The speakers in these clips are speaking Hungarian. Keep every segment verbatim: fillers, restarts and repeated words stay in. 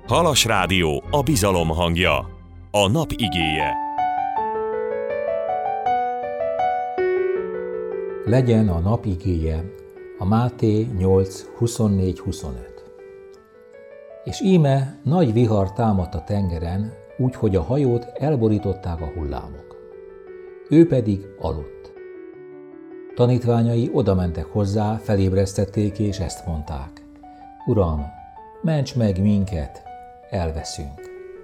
Halas Rádió, a bizalom hangja. A nap igéje. Legyen a nap igéje a Máté nyolc huszonnégy huszonöt. És íme nagy vihar támadt a tengeren, úgy, hogy a hajót elborították a hullámok. Ő pedig aludt. Tanítványai odamentek hozzá, felébresztették és ezt mondták: Uram, ments meg minket, elveszünk.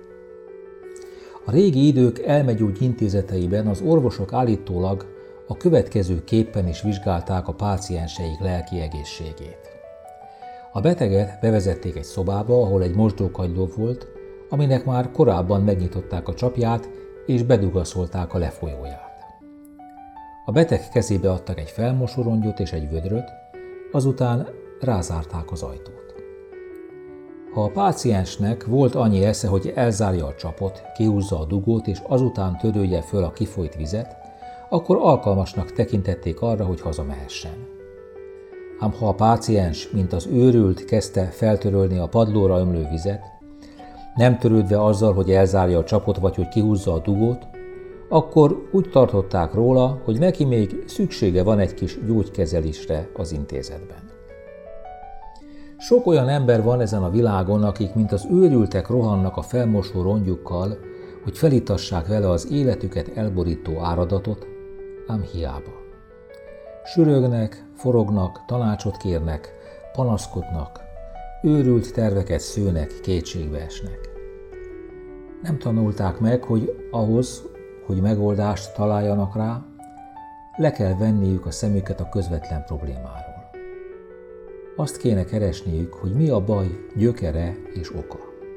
A régi idők elmegyógy intézeteiben az orvosok állítólag a következő képpen is vizsgálták a pácienseik lelki egészségét. A beteget bevezették egy szobába, ahol egy mosdókagyló volt, aminek már korábban megnyitották a csapját és bedugaszolták a lefolyóját. A beteg kezébe adtak egy felmosorongyot és egy vödröt, azután rázárták az ajtót. Ha a páciensnek volt annyi esze, hogy elzárja a csapot, kihúzza a dugót és azután törölje föl a kifolyt vizet, akkor alkalmasnak tekintették arra, hogy hazamehessen. Ám ha a páciens, mint az őrült, kezdte feltörölni a padlóra ömlő vizet, nem törődve azzal, hogy elzárja a csapot vagy hogy kihúzza a dugót, akkor úgy tartották róla, hogy neki még szüksége van egy kis gyógykezelésre az intézetben. Sok olyan ember van ezen a világon, akik mint az őrültek rohannak a felmosó rongyukkal, hogy felitassák vele az életüket elborító áradatot, ám hiába. Sürögnek, forognak, tanácsot kérnek, panaszkodnak, őrült terveket szőnek, kétségbe esnek. Nem tanulták meg, hogy ahhoz, hogy megoldást találjanak rá, le kell venniük a szemüket a közvetlen problémáról. Azt kéne keresniük, hogy mi a baj gyökere és oka.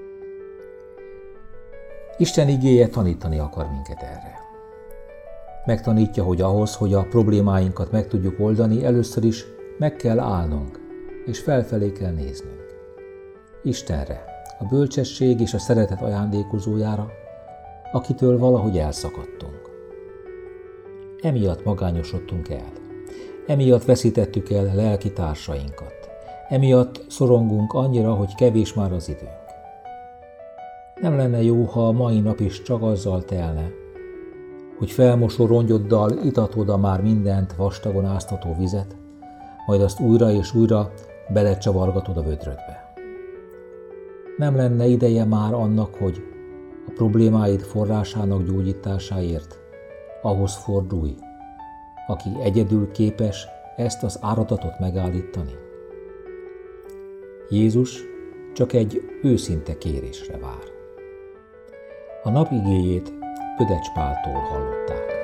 Isten igéje tanítani akar minket erre. Megtanítja, hogy ahhoz, hogy a problémáinkat meg tudjuk oldani, először is meg kell állnunk, és felfelé kell néznünk. Istenre, a bölcsesség és a szeretet ajándékozójára, akitől valahogy elszakadtunk. Emiatt magányosodtunk el. Emiatt veszítettük el lelki társainkat. Emiatt szorongunk annyira, hogy kevés már az időnk. Nem lenne jó, ha a mai nap is csak azzal telne, hogy felmosó rongyoddal itatod a már mindent vastagon áztató vizet, majd azt újra és újra belecsavargatod a vödrödbe. Nem lenne ideje már annak, hogy a problémáid forrásának gyógyításáért ahhoz fordulj, aki egyedül képes ezt az áradatot megállítani? Jézus csak egy őszinte kérésre vár. A nap igéjét Pödecs Páltól hallották.